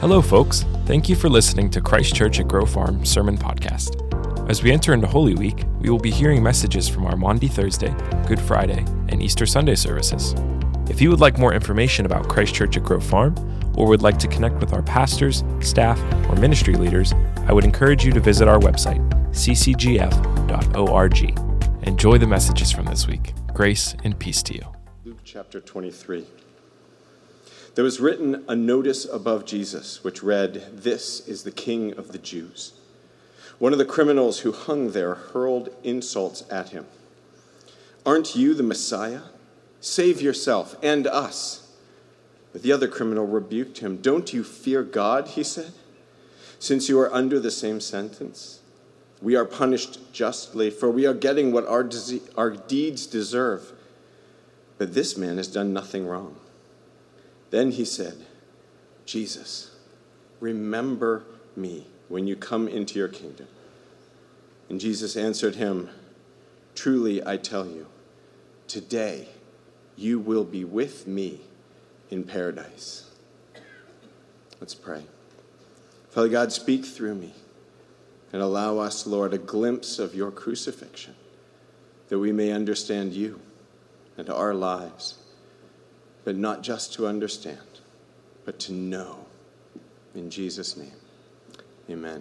Hello, folks. Thank you for listening to Christ Church at Grove Farm Sermon Podcast. As we enter into Holy Week, we will be hearing messages from our Maundy Thursday, Good Friday, and Easter Sunday services. If you would like more information about Christ Church at Grove Farm, or would like to connect with our pastors, staff, or ministry leaders, I would encourage you to visit our website, ccgf.org. Enjoy the messages from this week. Grace and peace to you. Luke chapter 23. There was written a notice above Jesus, which read, "This is the King of the Jews." One of the criminals who hung there hurled insults at him. "Aren't you the Messiah? Save yourself and us." But the other criminal rebuked him. "Don't you fear God," he said, "since you are under the same sentence? We are punished justly, for we are getting what our deeds deserve. But this man has done nothing wrong." Then he said, "Jesus, remember me when you come into your kingdom." And Jesus answered him, "Truly I tell you, today you will be with me in paradise." Let's pray. Father God, speak through me and allow us, Lord, a glimpse of your crucifixion, that we may understand you and our lives. But not just to understand, but to know. In Jesus' name, amen.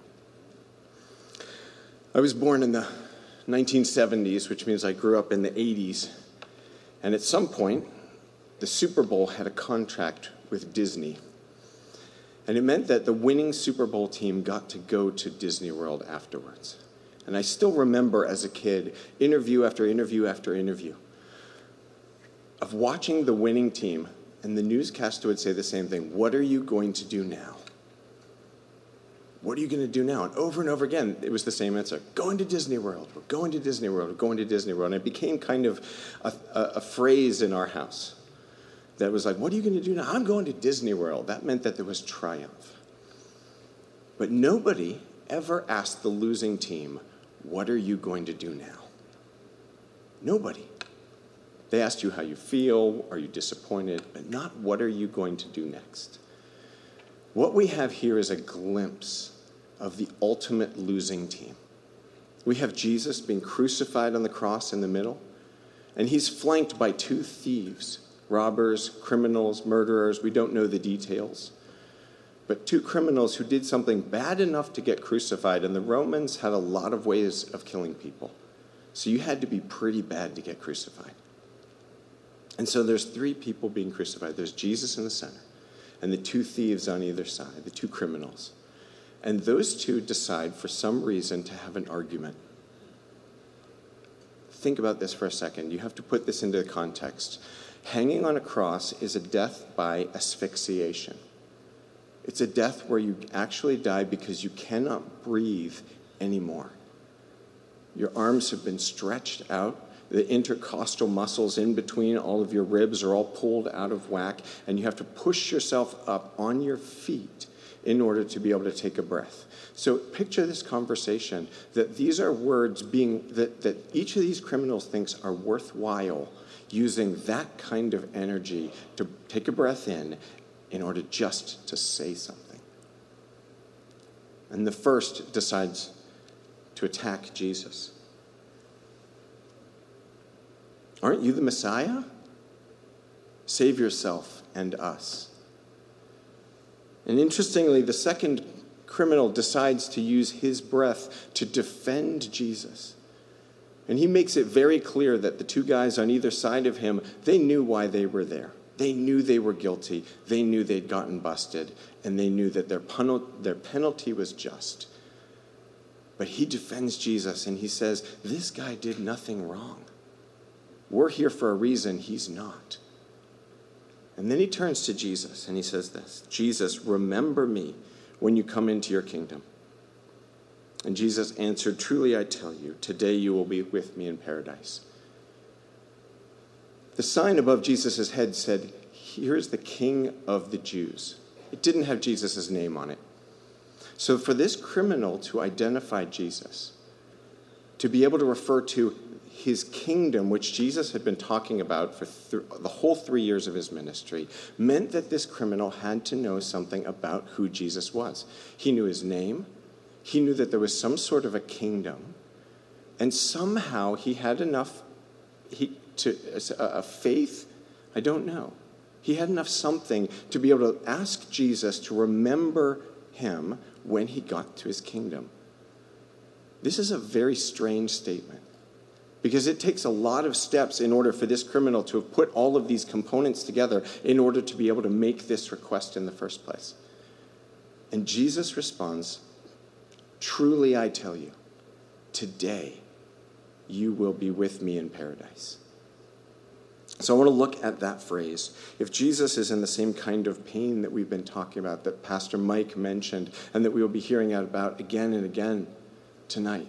I was born in the 1970s, which means I grew up in the 80s. And at some point, the Super Bowl had a contract with Disney. And it meant that the winning Super Bowl team got to go to Disney World afterwards. And I still remember as a kid, interview after interview after interview, of watching the winning team, and the newscaster would say the same thing. "What are you going to do now? What are you going to do now?" And over again, it was the same answer. "Going to Disney World. We're going to Disney World. We're going to Disney World." And it became kind of a phrase in our house that was like, "What are you going to do now?" "I'm going to Disney World." That meant that there was triumph. But nobody ever asked the losing team, "What are you going to do now?" Nobody. They asked you how you feel, are you disappointed, but not what are you going to do next. What we have here is a glimpse of the ultimate losing team. We have Jesus being crucified on the cross in the middle, and he's flanked by two thieves, robbers, criminals, murderers. We don't know the details. But two criminals who did something bad enough to get crucified, and the Romans had a lot of ways of killing people. So you had to be pretty bad to get crucified. And so there's three people being crucified. There's Jesus in the center, and the two thieves on either side, the two criminals. And those two decide, for some reason, to have an argument. Think about this for a second. You have to put this into context. Hanging on a cross is a death by asphyxiation. It's a death where you actually die because you cannot breathe anymore. Your arms have been stretched out. The intercostal muscles in between all of your ribs are all pulled out of whack, and you have to push yourself up on your feet in order to be able to take a breath. So picture this conversation, that these are words that each of these criminals thinks are worthwhile, using that kind of energy to take a breath in order just to say something. And the first decides to attack Jesus. "Aren't you the Messiah? Save yourself and us." And interestingly, the second criminal decides to use his breath to defend Jesus. And he makes it very clear that the two guys on either side of him, they knew why they were there. They knew they were guilty. They knew they'd gotten busted. And they knew that their penalty was just. But he defends Jesus, and he says, "This guy did nothing wrong. We're here for a reason, he's not." And then he turns to Jesus and he says this, "Jesus, remember me when you come into your kingdom." And Jesus answered, "Truly I tell you, today you will be with me in paradise." The sign above Jesus' head said, "Here's the King of the Jews." It didn't have Jesus' name on it. So for this criminal to identify Jesus, to be able to refer to his kingdom, which Jesus had been talking about for the whole 3 years of his ministry, meant that this criminal had to know something about who Jesus was. He knew his name. He knew that there was some sort of a kingdom. And somehow he had enough faith. I don't know. He had enough something to be able to ask Jesus to remember him when he got to his kingdom. This is a very strange statement, because it takes a lot of steps in order for this criminal to have put all of these components together in order to be able to make this request in the first place. And Jesus responds, "Truly I tell you, today you will be with me in paradise." So I want to look at that phrase. If Jesus is in the same kind of pain that we've been talking about, that Pastor Mike mentioned, and that we will be hearing about again and again tonight,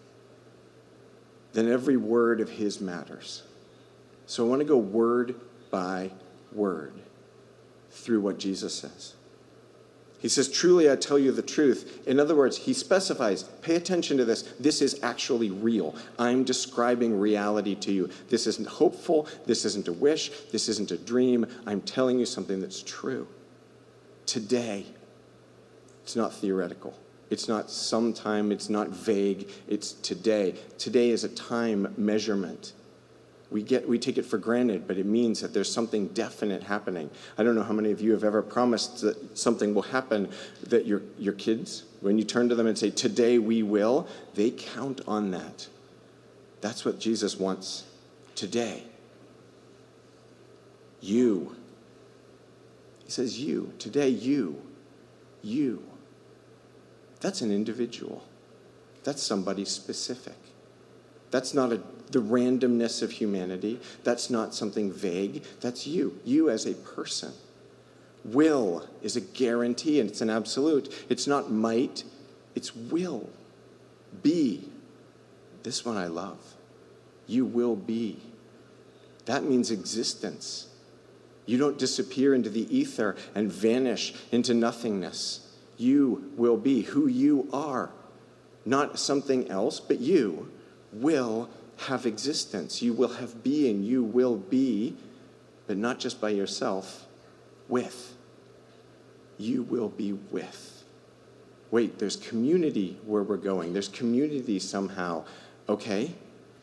then every word of his matters. So I want to go word by word through what Jesus says. He says, "Truly I tell you the truth." In other words, he specifies, pay attention to this. This is actually real. I'm describing reality to you. This isn't hopeful. This isn't a wish. This isn't a dream. I'm telling you something that's true. Today, it's not theoretical. It's not sometime. It's not vague. It's today. Today is a time measurement. We take it for granted, but it means that there's something definite happening. I don't know how many of you have ever promised that something will happen, that your kids, when you turn to them and say, "Today we will," they count on that. That's what Jesus wants today. You. He says you. Today, you. You. That's an individual. That's somebody specific. That's not the randomness of humanity. That's not something vague. That's you. You as a person. Will is a guarantee, and it's an absolute. It's not might. It's will. Be. This one I love. You will be. That means existence. You don't disappear into the ether and vanish into nothingness. You will be who you are. Not something else, but you will have existence. You will have being. You will be, but not just by yourself, with. You will be with. Wait, there's community where we're going. There's community somehow. Okay?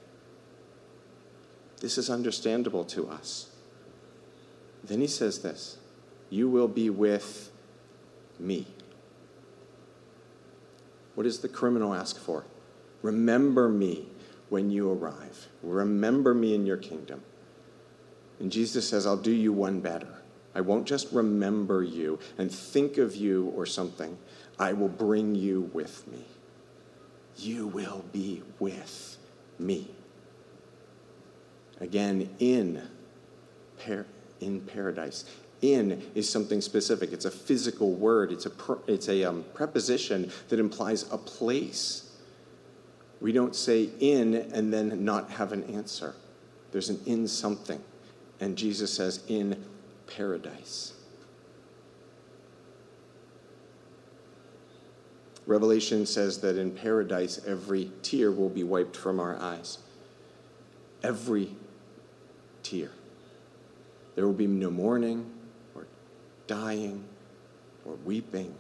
This is understandable to us. Then he says this, "You will be with me." What does the criminal ask for? Remember me when you arrive. Remember me in your kingdom. And Jesus says, I'll do you one better. I won't just remember you and think of you or something. I will bring you with me. You will be with me. Again, in paradise. In is something specific. It's a physical word. It's a preposition that implies a place. We don't say in and then not have an answer. There's an in something. And Jesus says in paradise. Revelation says that in paradise, every tear will be wiped from our eyes. Every tear. There will be no mourning or dying or weeping.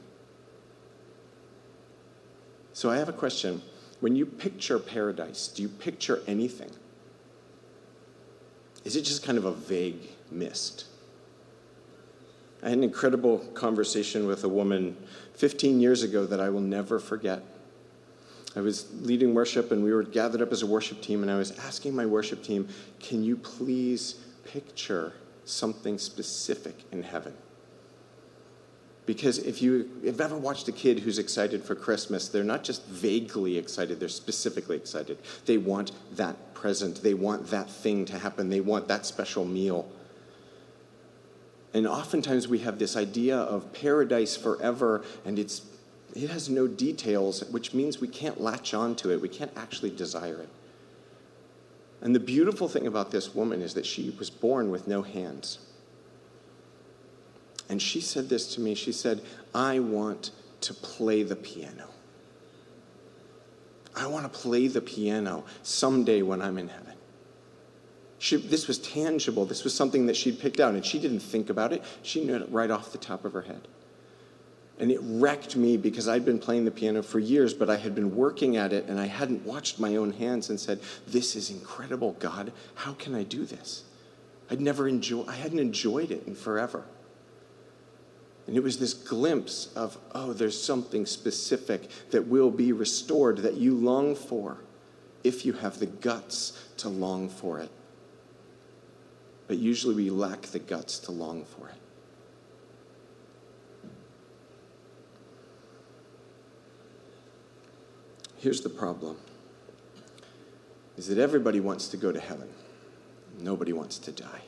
So I have a question. When you picture paradise, do you picture anything? Is it just kind of a vague mist? I had an incredible conversation with a woman 15 years ago that I will never forget. I was leading worship, and we were gathered up as a worship team, and I was asking my worship team, can you please picture something specific in heaven? Because if you've ever watched a kid who's excited for Christmas, they're not just vaguely excited, they're specifically excited. They want that present. They want that thing to happen. They want that special meal. And oftentimes we have this idea of paradise forever, and it has no details, which means we can't latch on to it. We can't actually desire it. And the beautiful thing about this woman is that she was born with no hands. And she said this to me. She said, I want to play the piano. I want to play the piano someday when I'm in heaven. This was tangible. This was something that she'd picked out, and she didn't think about it. She knew it right off the top of her head. And it wrecked me because I'd been playing the piano for years, but I had been working at it, and I hadn't watched my own hands and said, this is incredible, God. How can I do this? I hadn't enjoyed it in forever. And it was this glimpse of, there's something specific that will be restored, that you long for, if you have the guts to long for it. But usually we lack the guts to long for it. Here's the problem, is that everybody wants to go to heaven. Nobody wants to die.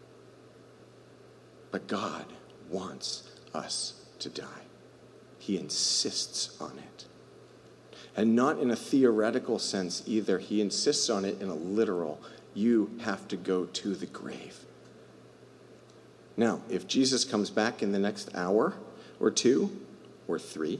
But God wants us to die. He insists on it. And not in a theoretical sense either. He insists on it in a literal, you have to go to the grave. Now, if Jesus comes back in the next hour or 2 or 3,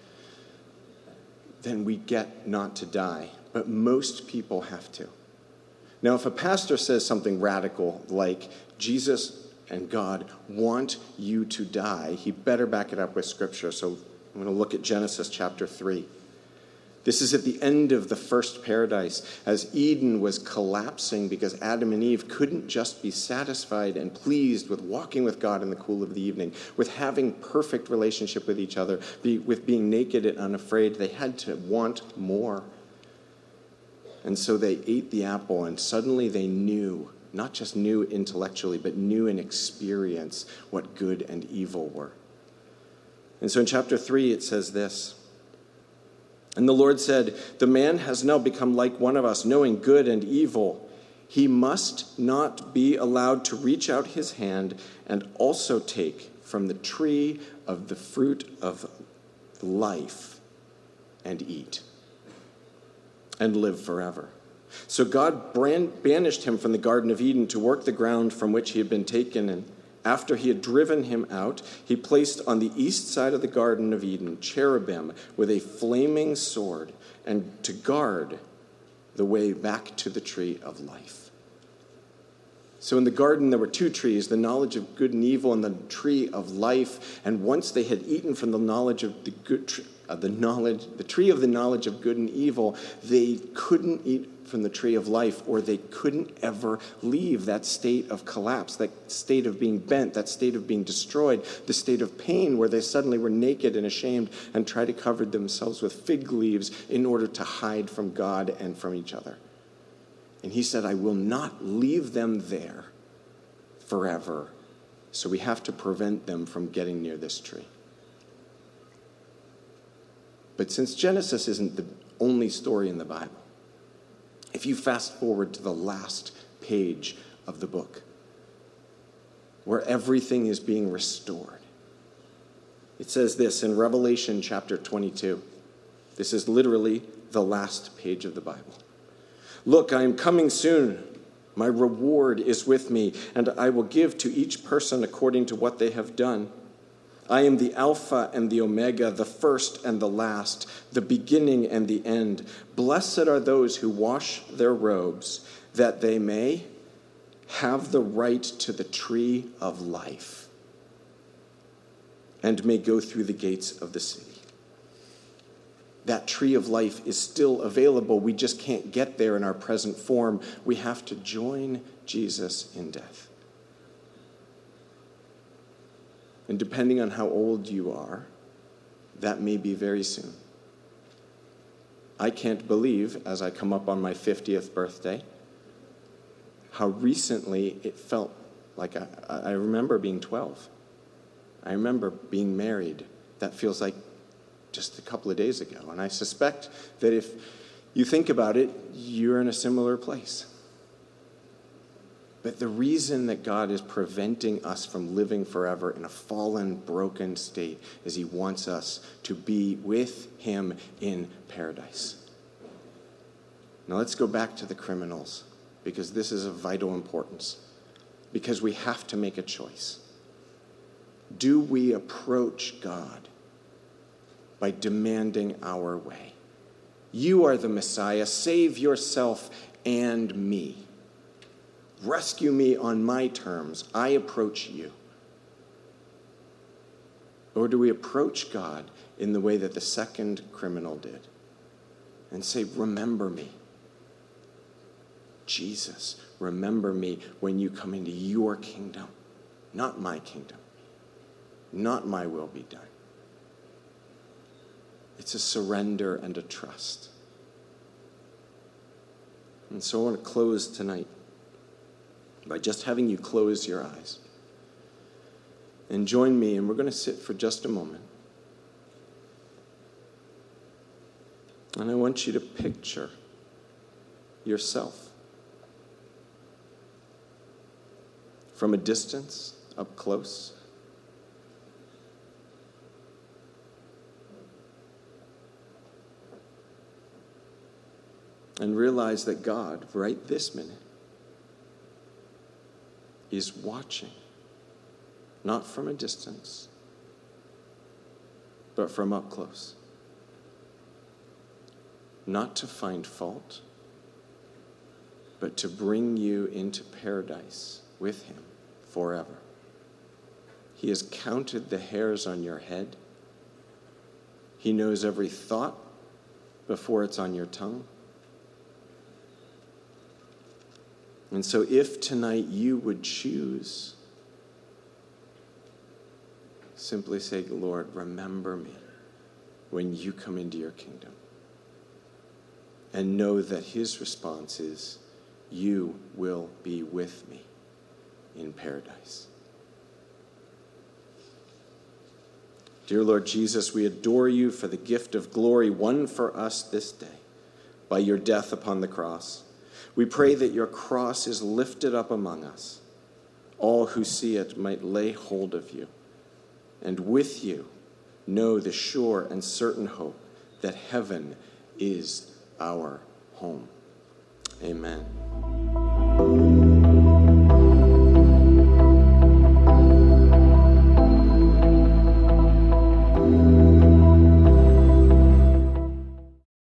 then we get not to die. But most people have to. Now, if a pastor says something radical like Jesus and God want you to die, he better back it up with Scripture. So I'm going to look at Genesis chapter 3. This is at the end of the first paradise, as Eden was collapsing because Adam and Eve couldn't just be satisfied and pleased with walking with God in the cool of the evening, with having perfect relationship with each other, with being naked and unafraid. They had to want more. And so they ate the apple, and suddenly they knew, not just knew intellectually, but knew in experience what good and evil were. And so in chapter 3, it says this, and the Lord said, the man has now become like one of us, knowing good and evil. He must not be allowed to reach out his hand and also take from the tree of the fruit of life and eat and live forever. So God banished him from the Garden of Eden to work the ground from which he had been taken, and after he had driven him out, he placed on the east side of the Garden of Eden cherubim with a flaming sword, and to guard the way back to the tree of life. So in the garden there were 2 trees, the knowledge of good and evil and the tree of life. And once they had eaten from the knowledge of the tree of the knowledge of good and evil, they couldn't eat from the tree of life, or they couldn't ever leave that state of collapse, that state of being bent, that state of being destroyed, the state of pain where they suddenly were naked and ashamed and tried to cover themselves with fig leaves in order to hide from God and from each other. And he said, I will not leave them there forever. So we have to prevent them from getting near this tree. But since Genesis isn't the only story in the Bible, if you fast forward to the last page of the book, where everything is being restored, it says this in Revelation chapter 22. This is literally the last page of the Bible. Look, I am coming soon. My reward is with me, and I will give to each person according to what they have done. I am the Alpha and the Omega, the first and the last, the beginning and the end. Blessed are those who wash their robes, that they may have the right to the tree of life and may go through the gates of the city. That tree of life is still available. We just can't get there in our present form. We have to join Jesus in death. And depending on how old you are, that may be very soon. I can't believe, as I come up on my 50th birthday, how recently it felt like I remember being 12. I remember being married. That feels like just a couple of days ago. And I suspect that if you think about it, you're in a similar place. But the reason that God is preventing us from living forever in a fallen, broken state is he wants us to be with him in paradise. Now let's go back to the criminals, because this is of vital importance, because we have to make a choice. Do we approach God by demanding our way? You are the Messiah. Save yourself and me. Rescue me on my terms. I approach you. Or do we approach God in the way that the second criminal did and say, remember me? Jesus, remember me when you come into your kingdom, not my kingdom, not my will be done. It's a surrender and a trust. And so I want to close tonight by just having you close your eyes and join me, and we're going to sit for just a moment. And I want you to picture yourself from a distance, up close. And realize that God, right this minute, is watching, not from a distance, but from up close. Not to find fault, but to bring you into paradise with him forever. He has counted the hairs on your head. He knows every thought before it's on your tongue. And so if tonight you would choose, simply say, Lord, remember me when you come into your kingdom. And know that his response is, you will be with me in paradise. Dear Lord Jesus, we adore you for the gift of glory won for us this day by your death upon the cross. We pray that your cross is lifted up among us. All who see it might lay hold of you, and with you know the sure and certain hope that heaven is our home. Amen.